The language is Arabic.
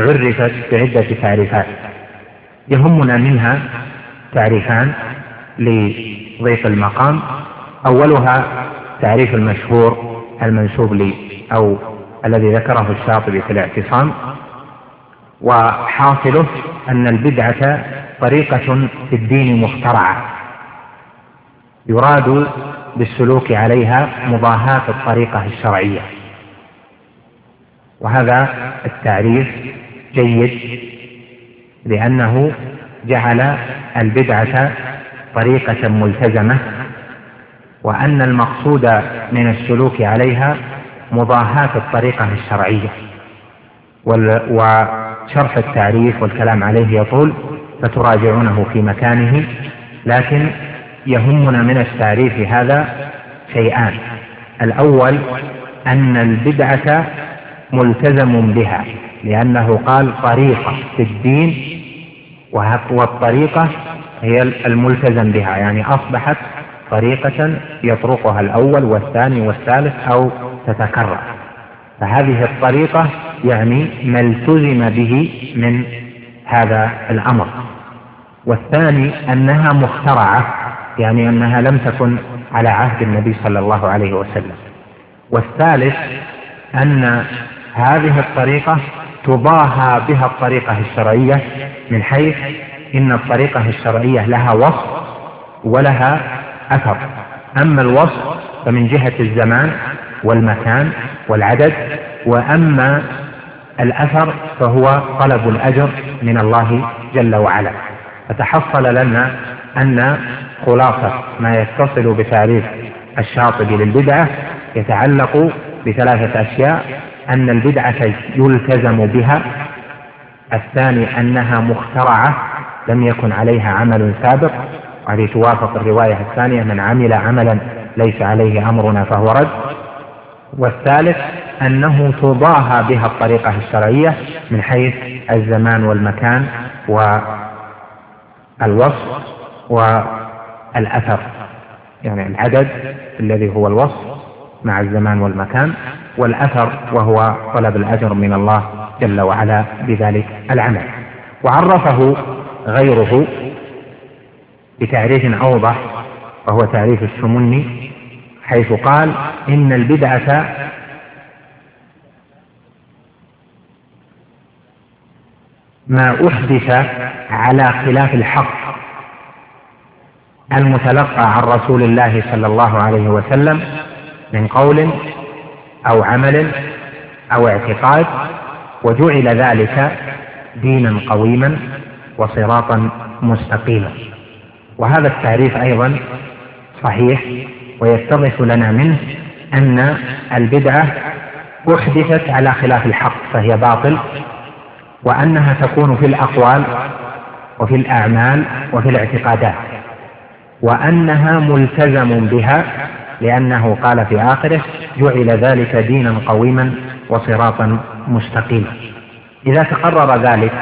عرفت بعدة تعريفات، يهمنا منها تعريفان لضيق المقام. أولها تعريف المشهور المنسوب لي أو الذي ذكره الشاطبي في الاعتصام، وحاصله أن البدعة طريقة في الدين مخترعة يراد بالسلوك عليها مضاهاة الطريقة الشرعية. وهذا التعريف جيد لأنه جعل البدعة طريقة ملتزمة، وأن المقصود من السلوك عليها مضاهاة الطريقة الشرعية. وشرح التعريف والكلام عليه يطول فتراجعونه في مكانه، لكن يهمنا من التعريف هذا شيئان. الأول أن البدعة ملتزم بها، لأنه قال طريقة في الدين، والطريقة هي الملتزم بها، يعني أصبحت طريقة يطرقها الأول والثاني والثالث أو تتكرر، فهذه الطريقة يعني ما التزم به من هذا الأمر. والثاني أنها مخترعة، يعني أنها لم تكن على عهد النبي صلى الله عليه وسلم. والثالث أن هذه الطريقة تضاهى بها الطريقة الشرعية، من حيث إن الطريقة الشرعية لها وصف ولها أثر. أما الوصف فمن جهة الزمان والمكان والعدد، وأما الأثر فهو طلب الأجر من الله جل وعلا. فتحصل لنا أن خلاصة ما يتصل بتعريف الشاطبي للبدعة يتعلق بثلاثة أشياء: أن البدعة يلتزم بها، الثاني أنها مخترعة لم يكن عليها عمل سابق، وهذه توافق الرواية الثانية: من عمل عملا ليس عليه أمرنا فهو رد. والثالث أنه تضاهى بها الطريقة الشرعية من حيث الزمان والمكان والوصف والأثر، يعني العدد الذي هو الوصف مع الزمان والمكان، والأثر وهو طلب الأجر من الله جل وعلا بذلك العمل. وعرفه غيره بتعريف أوضح، وهو تعريف السمني، حيث قال: إن البدعة ما أحدث على خلاف الحق المتلقى عن رسول الله صلى الله عليه وسلم من قول أو عمل أو اعتقاد، وجعل ذلك دينا قويما وصراطا مستقيما. وهذا التعريف أيضا صحيح، ويتضح لنا منه أن البدعة أحدثت على خلاف الحق فهي باطل، وأنها تكون في الأقوال وفي الأعمال وفي الاعتقادات، وأنها ملتزم بها، لأنه قال في آخره: جعل ذلك دينا قويما وصراطا مستقيما. إذا تقرر ذلك